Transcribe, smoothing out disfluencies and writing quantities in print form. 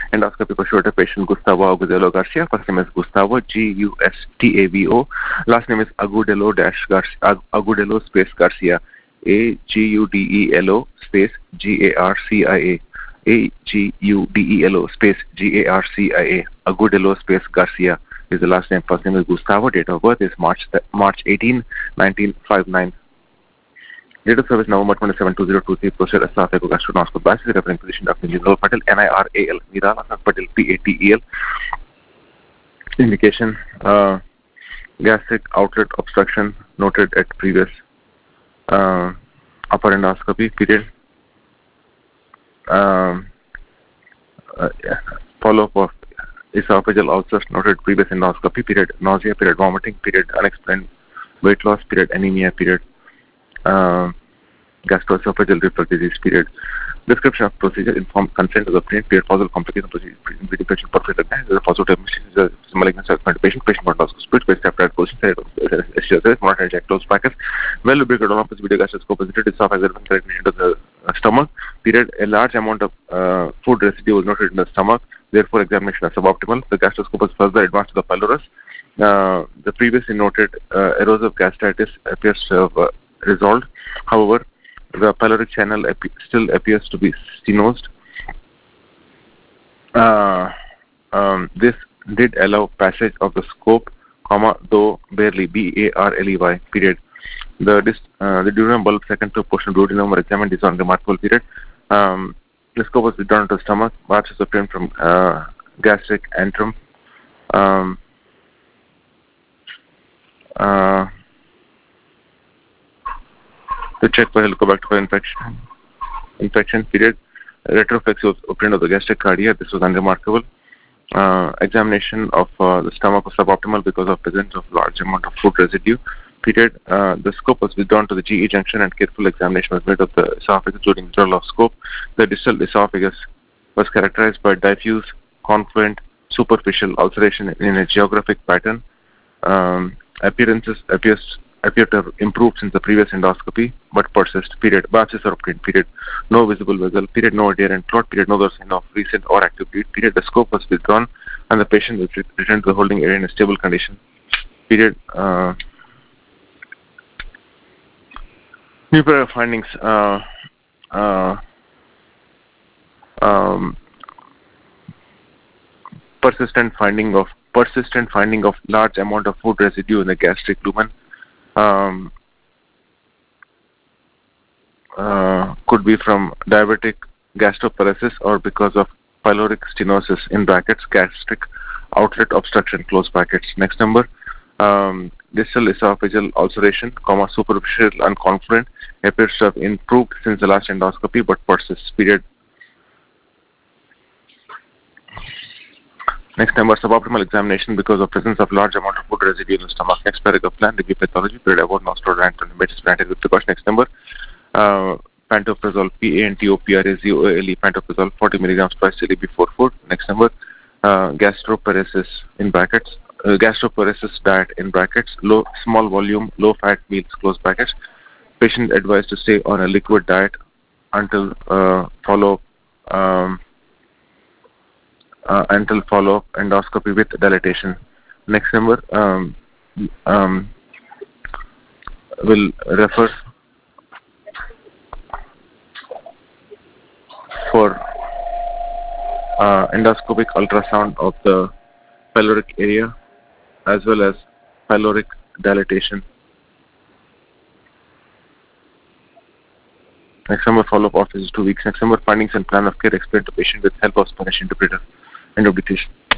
Endoscopy for shorter patient Gustavo Agudelo Garcia. First name is Gustavo, Gustavo. Last name is Agudelo space Garcia. Agudelo space Garcia. Agudelo space Garcia. Agudelo space Garcia is the last name. First name is Gustavo. Date of birth is March 18, 1959. Date of service November 27, 2023. Procedure Esophageal gastronoscopy basis. Referring physician Dr. Niral Patel. NIRAL. Niral Patel. PATEL. Indication gastric outlet obstruction noted at previous upper endoscopy period. Follow-up of esophageal ulcers noted previous endoscopy period. Nausea period. Vomiting period. Unexplained weight loss period. Anemia period. Gastroesophageal reflux disease period. Description of procedure. Informed consent is obtained. Period. Possible complication procedure. Breathing patient perfect. There is a positive malignant segment. Patient for endoscopy. Split based after position. Monitor check close brackets. Well lubricated opposite video gastroscope visited esophageal into the stomach. Period. A large amount of food residue was noted in the stomach. Therefore, examination is suboptimal. The gastroscope was further advanced to the pylorus. The previously noted erosive gastritis appears to have resolved. However, the pyloric channel still appears to be stenosed. This did allow passage of the scope, though barely, BARLEY, period. The duodenum bulb second to portion of duodenum were examined. This is on remarkable period. The scope was withdrawn to the stomach. Biopsies obtained from gastric antrum. To check for Helicobacter infection period. Retroflexy was obtained of the gastric cardia. This was unremarkable. Examination of the stomach was suboptimal because of presence of large amount of food residue. Period. The scope was withdrawn to the GE junction and careful examination was made of the esophagus during withdrawal of scope. The distal esophagus was characterized by diffuse, confluent, superficial ulceration in a geographic pattern. Appearances appear to have improved since the previous endoscopy, but persist. Period. Biopsies are obtained. Period. No visible vessel. Period. No adherent clot. Period. No other sign of recent or active bleed. Period. The scope was withdrawn and the patient was returned to the holding area in a stable condition. Period. New pair of findings. Persistent finding of large amount of food residue in the gastric lumen. Could be from diabetic gastroparesis or because of pyloric stenosis in brackets, gastric outlet obstruction, close brackets. Next number, distal esophageal ulceration, superficial and confluent, appears to have improved since the last endoscopy but persists. Period. Next number, suboptimal examination because of presence of large amount of food residue in the stomach. Next paragraph plan, review pathology, period about nostril and with precaution. Next number, pantoprazole, PANTOPRAZOLE, pantoprazole, 40 milligrams twice daily before food. Next number, gastroparesis in brackets, gastroparesis diet in brackets, small volume, low fat meals, close brackets. Patient advised to stay on a liquid diet until follow-up endoscopy with dilatation. Next number, will refer for endoscopic ultrasound of the pyloric area as well as pyloric dilatation. Next number, follow-up office is 2 weeks. Next number, findings and plan of care explained to patient with help of Spanish interpreter. End of dictation.